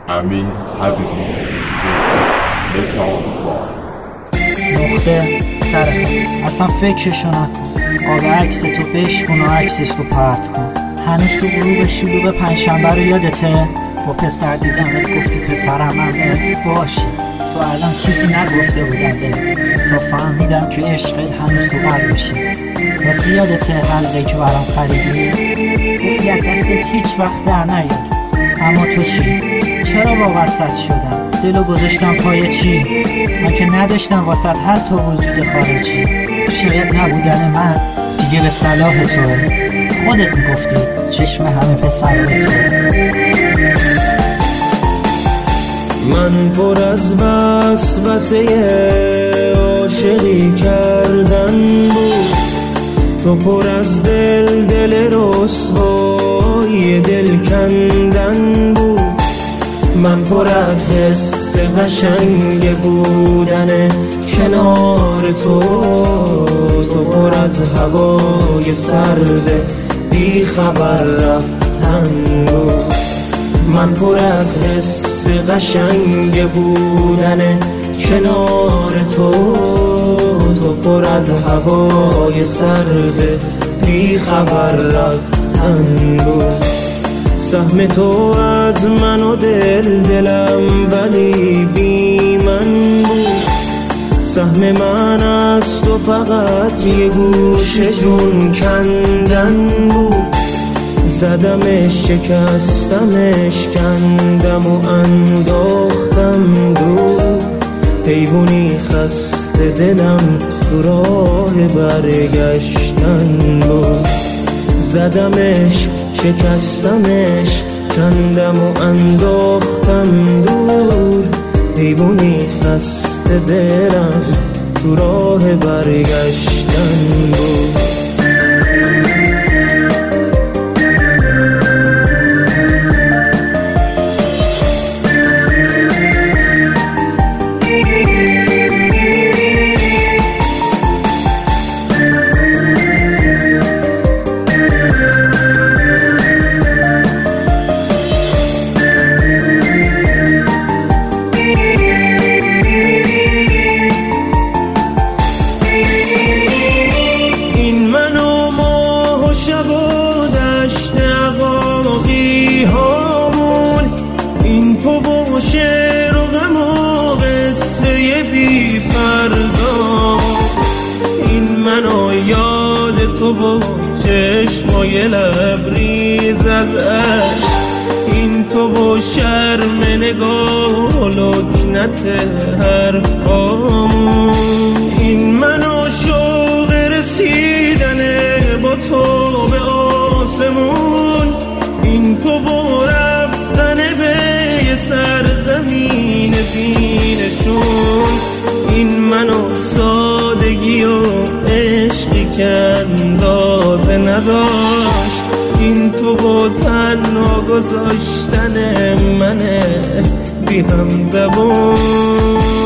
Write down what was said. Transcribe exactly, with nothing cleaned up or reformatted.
امین حبیبی نقطه سر اصلا فکرشو نکن. آب عکس تو بشکن و عکسش رو پرت کن. هنوز تو غروب شلوغ پنجشنبه رو یادته؟ با پسر دیدمت گفتی پسرم همه باشی. تو الان چیزی نگفته بودم بهت تا فهمیدم که عشقت هنوز تو قلبشه. پس یادته حلقه‌ای که برام خریدی؟ گفتی از دستت هیچ وقت در نیاد. اما تو چی؟ چرا وابستت شدم؟ دلو گذاشتم پای چی؟ من که نداشتم واسط حتی وجود خارجی. شاید نبودن من دیگه به صلاح توه. خودت میگفتی چشم همه پسر توه. من پر از وسوسه عاشقی کردن بود، تو پر از دل دل رسوای دل کندن بود. من پر از حس قشنگ بودن کنار تو، تو پر از هوای سرد بی خبر رفتن بود. من پر از حس قشنگ بودن کنار تو، تو پر از هوای سرد بی خبر رفتن بود. سهم تو از من و دل دلم ولی بی من بود. سهم من از تو فقط یه گوشه جون کندن بود. زدمش شکستمش کندم و انداختم دور. حیوانی خسته دلم تو راه برگشتن بود. زدمش شکستمش کندم و انداختم دور. حیوانی خسته دلم تو راه برگشتن بود. شعر و غم و قصه بی فردا، این منو یاد تو و چشمای لبریز از عشق، این تو و شرم نگاه و لکنت حرفامون، این منو شوق رسیدن با تو به آسمون، این تو و رفتن به سرزمین بینشون، این منو سادگی و عشقی که اندازه نداشت، این تو با تنها گذاشتن منه بی هم زبون.